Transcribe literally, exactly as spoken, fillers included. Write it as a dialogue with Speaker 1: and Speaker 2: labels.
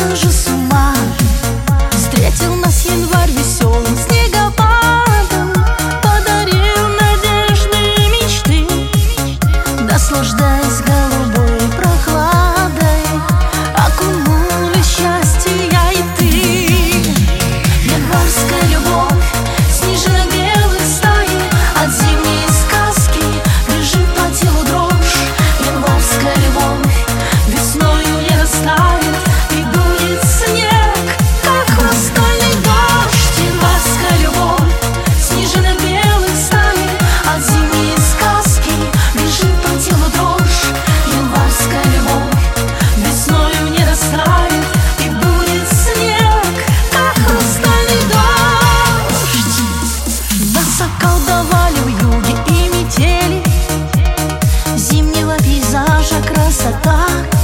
Speaker 1: же с ума. Встретил нас январь веселым снегопадом, подарил надежды и мечты. Наслаждаясь голубой прохладой, окунул в счастье я и ты. Январская любовь, снежинок белых стаи, от зимней сказки бежит по телу дрожь. Январская любовь весною не растает, и будет снег, как хрустальный дождь. Январская любовь, снежинок белых стаи, от зимней сказки бежит по телу дрожь. Январская любовь весною не растает, и будет снег, как хрустальный дождь. Нас околдовали в юге и метели зимнего пейзажа красота.